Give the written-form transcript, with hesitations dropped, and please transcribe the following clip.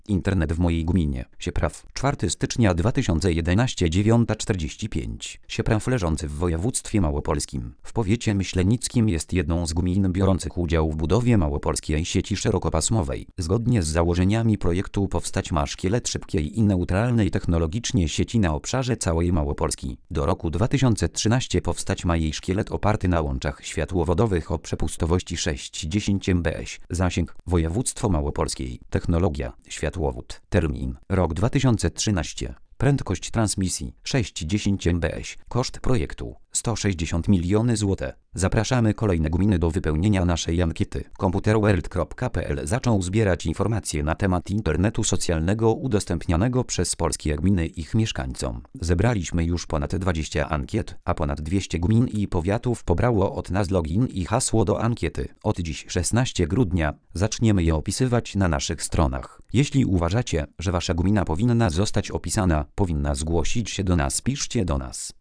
Internet w mojej gminie. Siepraw. 4 stycznia 2011 9:45. Siepraw leżący w województwie małopolskim. W powiecie myślenickim jest jedną z gmin biorących udział w budowie małopolskiej sieci szerokopasmowej. Zgodnie z założeniami projektu powstać ma szkielet szybkiej i neutralnej technologicznie sieci na obszarze całej Małopolski. Do roku 2013 powstać ma jej szkielet oparty na łączach światłowodowych o przepustowości 610 mbs. Zasięg: województwo małopolskie. Technologia: światłowód. Termin: rok 2013. Prędkość transmisji: 610 mbs. Koszt projektu: 160 miliony zł. Zapraszamy kolejne gminy do wypełnienia naszej ankiety. Computerworld.pl zaczął zbierać informacje na temat internetu socjalnego udostępnianego przez polskie gminy ich mieszkańcom. Zebraliśmy już ponad 20 ankiet, a ponad 200 gmin i powiatów pobrało od nas login i hasło do ankiety. Od dziś 16 grudnia zaczniemy je opisywać na naszych stronach. Jeśli uważacie, że wasza gmina powinna zostać opisana, powinna zgłosić się do nas, piszcie do nas.